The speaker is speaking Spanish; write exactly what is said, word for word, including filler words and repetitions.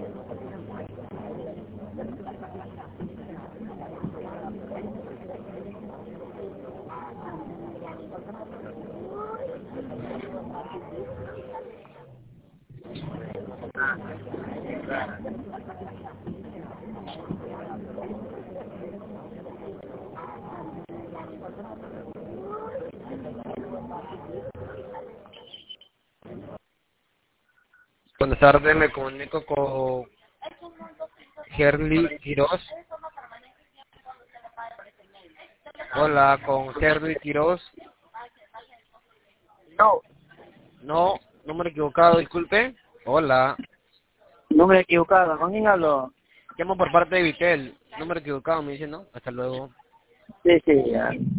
Buenas tardes, me comunico con Herly Quiroz. Hola, con Herly Quiroz. No, No, número equivocado, disculpe. Hola, número equivocado. ¿Con quién hablo? llamo por parte de Vitel. Número equivocado, me dice, ¿no? Hasta luego. Sí, sí, ya.